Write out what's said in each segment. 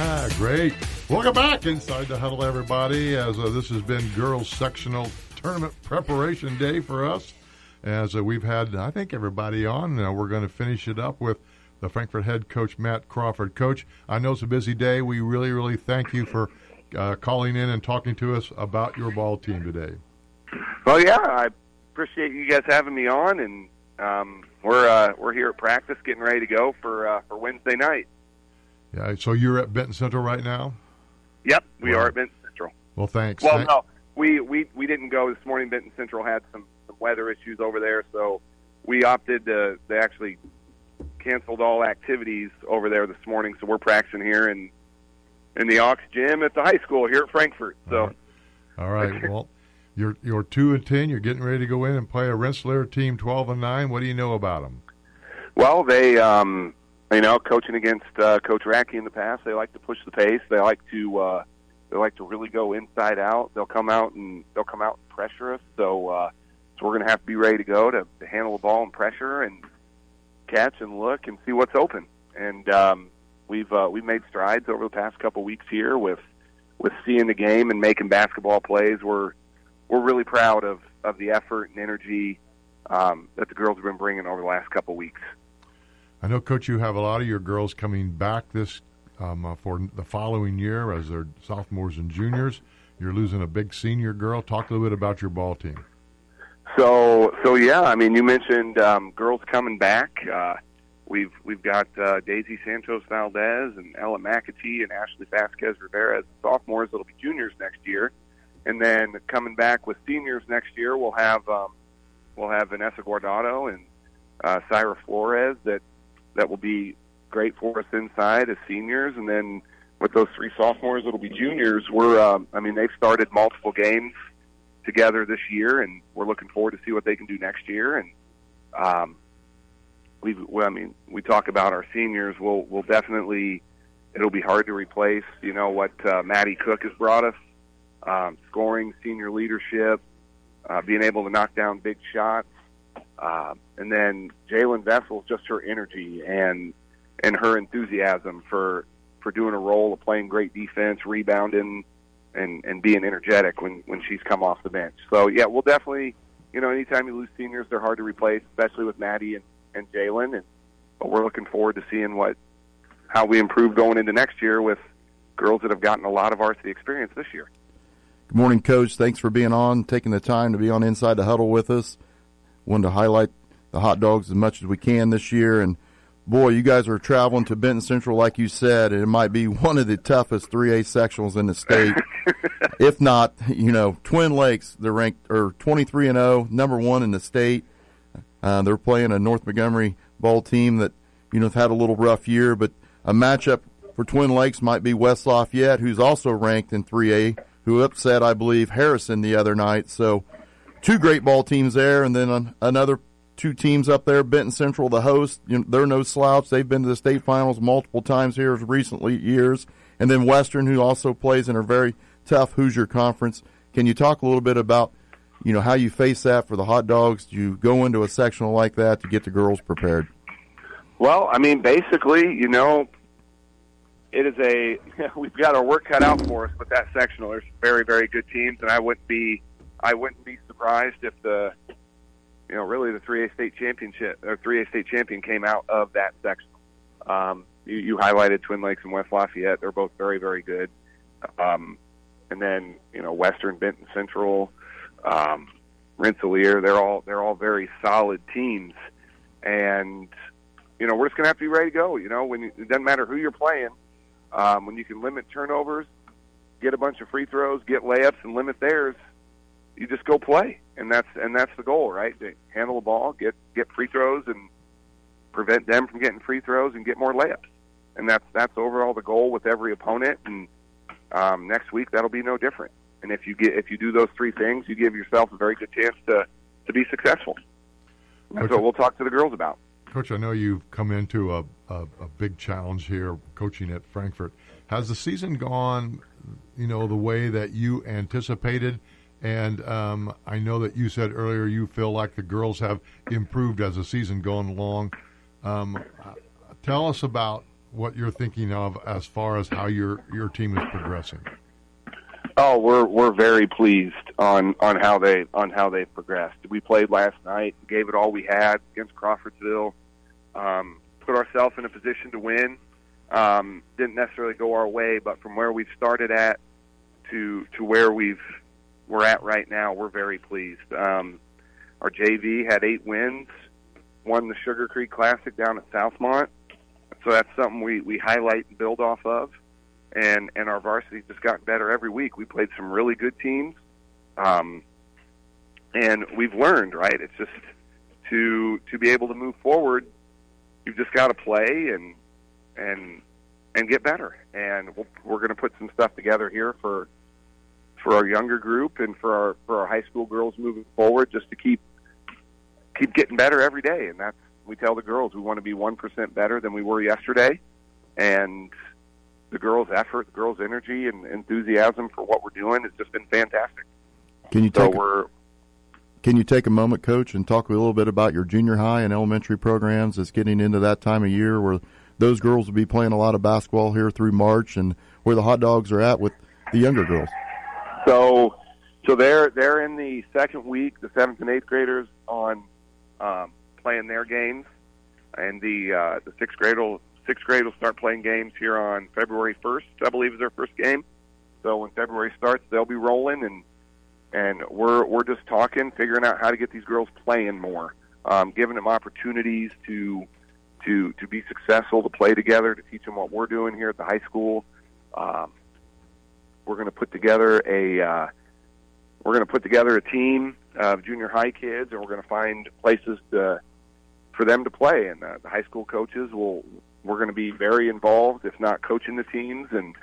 Great. Welcome back Inside the Huddle, everybody, as this has been girls sectional tournament preparation day for us. As we've had, I think, everybody on. We're going to finish it up with the Frankfort head coach, Matt Crawford. Coach, I know it's a busy day. We really, really thank you for calling in and talking to us about your ball team today. Well, yeah, I appreciate you guys having me on, and we're here at practice getting ready to go for Wednesday night. Yeah, so you're at Benton Central right now? Yep, we are at Benton Central. Well, thanks. Well, no, we didn't go this morning. Benton Central had some weather issues over there, so we opted to – they actually canceled all activities over there this morning, so we're practicing here in the Aux Gym at the high school here at Frankfort. So, all right. Well, you're 2-10. You're getting ready to go in and play a Rensselaer team 12-9. What do you know about them? Well, they coaching against Coach Rackey in the past, they like to push the pace. They like to really go inside out. They'll come out and pressure us. So we're going to have to be ready to go to handle the ball and pressure and catch and look and see what's open. And we've made strides over the past couple weeks here with seeing the game and making basketball plays. We're really proud of the effort and energy that the girls have been bringing over the last couple weeks. I know, Coach, you have a lot of your girls coming back this for the following year as they're sophomores and juniors. You're losing a big senior girl. Talk a little bit about your ball team. So yeah, I mean, you mentioned girls coming back. We've got Daisy Santos Valdez and Ella McAtee and Ashley Vasquez Rivera as sophomores. That'll be juniors next year, and then coming back with seniors next year, we'll have Vanessa Guardado and Syra Flores that will be great for us inside as seniors. And then with those three sophomores, it'll be juniors. They've started multiple games together this year, and we're looking forward to see what they can do next year. And we talk about our seniors. We'll definitely, it'll be hard to replace, what Maddie Cook has brought us, scoring, senior leadership, being able to knock down big shots. And then Jalen Vessel's just her energy and her enthusiasm for doing a role of playing great defense, rebounding, and being energetic when she's come off the bench. So, yeah, we'll definitely, anytime you lose seniors, they're hard to replace, especially with Maddie and Jalen. But we're looking forward to seeing how we improve going into next year with girls that have gotten a lot of varsity experience this year. Good morning, Coach. Thanks for being on, taking the time to be on Inside the Huddle with us. Wanted to highlight the Hot Dogs as much as we can this year. And, boy, you guys are traveling to Benton Central, like you said, and it might be one of the toughest 3A sectionals in the state. If not, Twin Lakes, they're ranked 23-0, number one in the state. They're playing a North Montgomery ball team that, have had a little rough year. But a matchup for Twin Lakes might be West Lafayette, who's also ranked in 3A, who upset, I believe, Harrison the other night. So, two great ball teams there, and then another two teams up there. Benton Central, the host, they're no slouch. They've been to the state finals multiple times here in recent years. And then Western, who also plays in a very tough Hoosier conference. Can you talk a little bit about, how you face that for the Hot Dogs? Do you go into a sectional like that to get the girls prepared? Well, basically, it is we've got our work cut out for us with that sectional. There's very, very good teams, and I wouldn't be surprised if the 3A state championship or 3A state champion came out of that section. You highlighted Twin Lakes and West Lafayette; they're both very, very good. And then Western, Benton Central, Rensselaer, they're all very solid teams. And we're just gonna have to be ready to go. It doesn't matter who you're playing. When you can limit turnovers, get a bunch of free throws, get layups, and limit theirs. You just go play, and that's the goal, right? To handle the ball, get free throws, and prevent them from getting free throws and get more layups. And that's overall the goal with every opponent. And next week that'll be no different. And if you do those three things, you give yourself a very good chance to be successful. That's what we'll talk to the girls about. Coach, I know you've come into a big challenge here coaching at Frankfort. Has the season gone, the way that you anticipated? And I know that you said earlier you feel like the girls have improved as the season going along. Tell us about what you're thinking of as far as how your team is progressing? Oh, we're very pleased on how they've progressed. We played last night, gave it all we had against Crawfordsville, put ourselves in a position to win. Didn't necessarily go our way, but from where we've started at to where we're at right now, we're very pleased. Our JV had 8 wins, won the Sugar Creek Classic down at Southmont, so that's something we highlight and build off of. And our varsity's just gotten better every week. We played some really good teams, and we've learned, right? It's just to be able to move forward, you've just got to play and get better. And we're going to put some stuff together here for our younger group and for our high school girls moving forward, just to keep getting better every day. And that's, we tell the girls we want to be 1% better than we were yesterday, and the girls' effort, the girls' energy and enthusiasm for what we're doing has just been fantastic. Can you take a moment, Coach, and talk a little bit about your junior high and elementary programs? It's getting into that time of year where those girls will be playing a lot of basketball here through March, and where the Hot Dogs are at with the younger girls. So they're in the second week, the 7th and 8th graders on playing their games, and the 6th grade will start playing games here on February 1st, I believe is their first game. So when February starts, they'll be rolling, and we're just talking, figuring out how to get these girls playing more, giving them opportunities to be successful, to play together, to teach them what we're doing here at the high school. We're going to put together a team of junior high kids, and we're going to find places for them to play. And the high school coaches we're going to be very involved, if not coaching the teams, and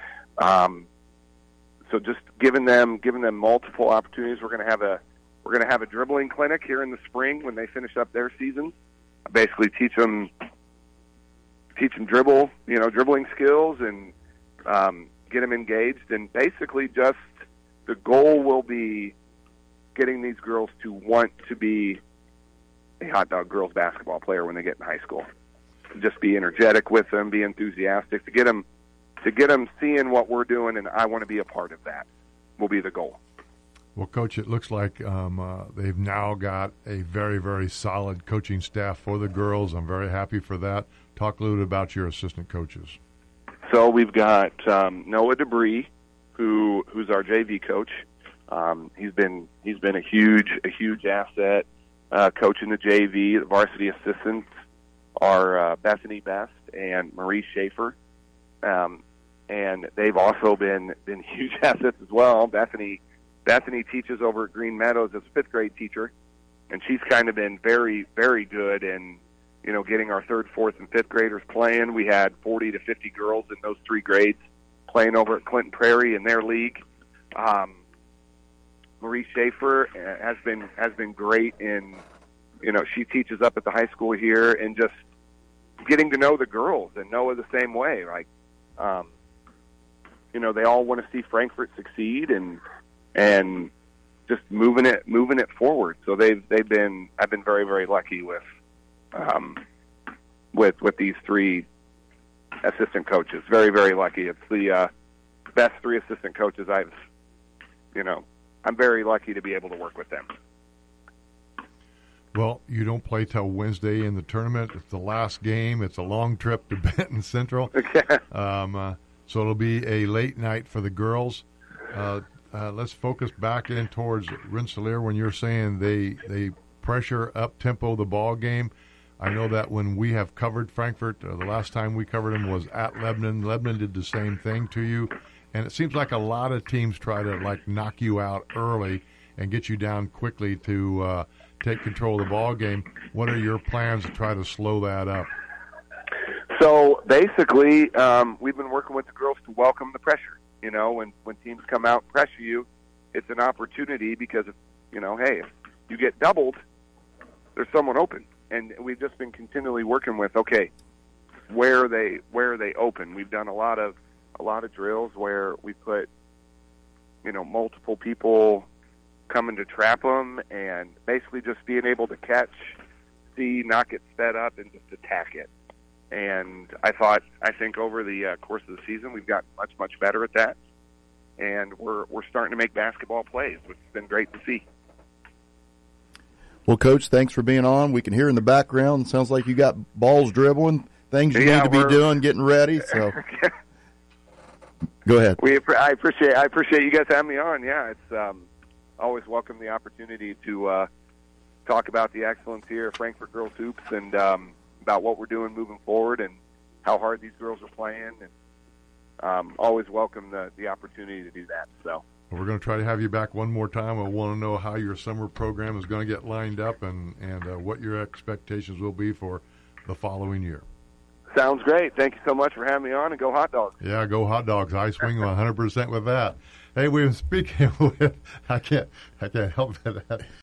so just giving them multiple opportunities. We're going to have a dribbling clinic here in the spring when they finish up their season. I basically teach them dribbling skills, and get them engaged. And basically, just the goal will be getting these girls to want to be a Hot Dog girls basketball player when they get in high school. Just be energetic with them, be enthusiastic, to get them seeing what we're doing, and I want to be a part of that will be the goal. Well, Coach, it looks like they've now got a very, very solid coaching staff for the girls. I'm very happy for that. Talk a little bit about your assistant coaches. So we've got Noah Debris, who's our JV coach. He's been a huge asset coaching the JV. The varsity assistants are Bethany Best and Marie Schaefer, and they've also been huge assets as well. Bethany teaches over at Green Meadows as a 5th grade teacher, and she's kind of been very, very good in getting our 3rd, 4th, and 5th graders playing. We had 40 to 50 girls in those 3 grades playing over at Clinton Prairie in their league. Marie Schaefer has been great in, she teaches up at the high school here, and just getting to know the girls, and Noah the same way. Like, they all want to see Frankfort succeed, and just moving it forward. So I've been very, very lucky with these 3 assistant coaches. Very, very lucky. It's the best 3 assistant coaches I'm very lucky to be able to work with them. Well, you don't play till Wednesday in the tournament. It's the last game. It's a long trip to Benton Central. So it'll be a late night for the girls. Let's focus back in towards Rensselaer when you're saying they pressure up-tempo the ball game. I know that when we have covered Frankfort, the last time we covered them was at Lebanon. Lebanon did the same thing to you. And it seems like a lot of teams try to knock you out early and get you down quickly to take control of the ball game. What are your plans to try to slow that up? So basically, we've been working with the girls to welcome the pressure. When teams come out and pressure you, it's an opportunity because, hey, if you get doubled, there's someone open. And we've just been continually working with, okay, where are they open? We've done a lot of drills where we put, multiple people coming to trap them, and basically just being able to catch, see, not get sped up, and just attack it. And I think over the course of the season, we've gotten much, much better at that. And we're starting to make basketball plays, which has been great to see. Well, Coach, thanks for being on. We can hear in the background. Sounds like you got balls dribbling, things you need to be doing, getting ready. So, go ahead. I appreciate you guys having me on. Yeah, it's always welcome the opportunity to talk about the excellence here at Frankfort Girls Hoops and about what we're doing moving forward and how hard these girls are playing. And always welcome the opportunity to do that. So. We're going to try to have you back one more time. I want to know how your summer program is going to get lined up and what your expectations will be for the following year. Sounds great. Thank you so much for having me on, and go Hot Dogs. Yeah, go Hot Dogs. I swing 100% with that. Hey, we were speaking with, I can't help that.